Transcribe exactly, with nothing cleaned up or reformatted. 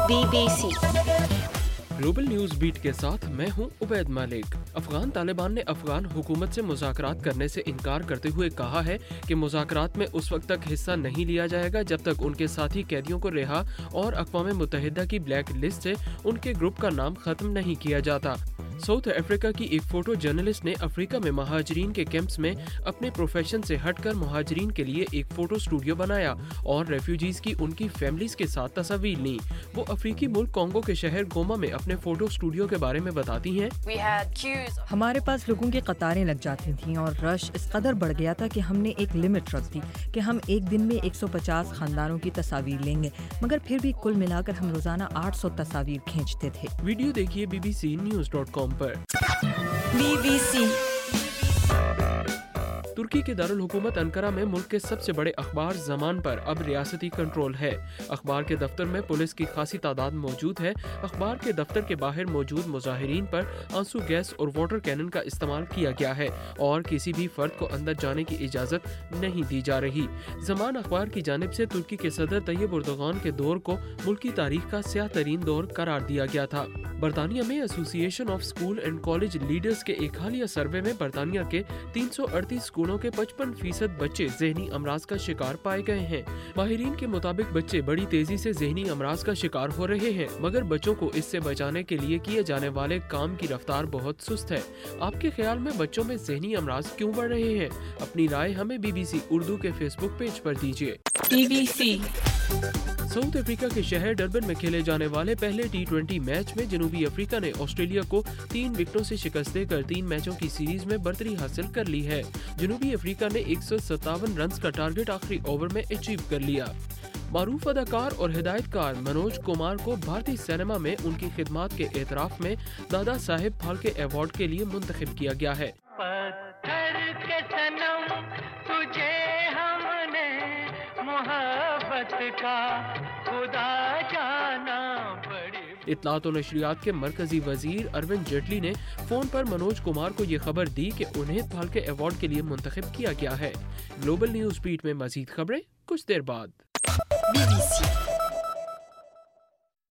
Be B C global news beat کے ساتھ میں ہوں عبید مالک۔ افغان طالبان نے افغان حکومت سے مذاکرات کرنے سے انکار کرتے ہوئے کہا ہے کہ مذاکرات میں اس وقت تک حصہ نہیں لیا جائے گا جب تک ان کے ساتھی قیدیوں کو رہا اور اقوام متحدہ کی بلیک لسٹ سے ان کے گروپ کا نام ختم نہیں کیا جاتا۔ ساؤتھ افریقہ کی ایک فوٹو جرنلسٹ نے افریقہ میں مہاجرین کے کیمپس میں اپنے پروفیشن سے ہٹ کر مہاجرین کے لیے ایک فوٹو سٹوڈیو بنایا اور ریفیوجیز کی ان کی فیملیز کے ساتھ تصاویر لیں۔ وہ افریقی ملک کانگو کے شہر گوما میں اپنے فوٹو سٹوڈیو کے بارے میں بتاتی ہیں۔ ہمارے پاس لوگوں کی قطاریں لگ جاتی تھیں اور رش اس قدر بڑھ گیا تھا کہ ہم نے ایک لمٹ رکھ دی کہ ہم ایک دن میں ایک سو پچاس خاندانوں کی تصاویر لیں گے، مگر پھر بھی کل ملا کر ہم روزانہ آٹھ سو تصاویر کھینچتے تھے۔ ویڈیو دیکھیے B B C news dot com پر۔ بی بی سی ترکی کے دارالحکومت انقرہ میں ملک کے سب سے بڑے اخبار زمان پر اب ریاستی کنٹرول ہے۔ اخبار کے دفتر میں پولیس کی خاصی تعداد موجود ہے۔ اخبار کے دفتر کے باہر موجود مظاہرین پر آنسو گیس اور واٹر کینن کا استعمال کیا گیا ہے اور کسی بھی فرد کو اندر جانے کی اجازت نہیں دی جا رہی۔ زمان اخبار کی جانب سے ترکی کے صدر طیب اردوغان کے دور کو ملکی تاریخ کا سیاہ ترین دور قرار دیا گیا تھا۔ برطانیہ میں association of school and college leaders کے ایک حالیہ سروے میں برطانیہ کے تین سو اڑتیس اسکولوں کے پچپن فیصد بچے ذہنی امراض کا شکار پائے گئے ہیں۔ ماہرین کے مطابق بچے بڑی تیزی سے ذہنی امراض کا شکار ہو رہے ہیں، مگر بچوں کو اس سے بچانے کے لیے کیے جانے والے کام کی رفتار بہت سست ہے۔ آپ کے خیال میں بچوں میں ذہنی امراض کیوں بڑھ رہے ہیں؟ اپنی رائے ہمیں بی بی سی اردو کے فیس بک پیج پر دیجیے۔ B B C south Africa کے شہر ڈربن میں کھیلے جانے والے پہلے ٹی ٹوینٹی میچ میں جنوبی افریقہ نے آسٹریلیا کو تین وکٹوں سے شکست دے کر تین میچوں کی سیریز میں برتری حاصل کر لی ہے۔ جنوبی افریقہ نے ایک سو ستاون رنز کا ٹارگٹ آخری اوور میں اچیو کر لیا۔ معروف اداکار اور ہدایت کار منوج کمار کو بھارتی سینما میں ان کی خدمات کے اعتراف میں دادا صاحب پھالکے ایوارڈ کے لیے منتخب کیا گیا ہے۔ پتھر کے صنم تجھے ہم نے محبت کا خدا جانا بڑی۔ اطلاعات و نشریات کے مرکزی وزیر اروند جیٹلی نے فون پر منوج کمار کو یہ خبر دی کہ انہیں پھالکے ایوارڈ کے لیے منتخب کیا گیا ہے۔ گلوبل نیوز بیٹ میں مزید خبریں کچھ دیر بعد۔ Be B C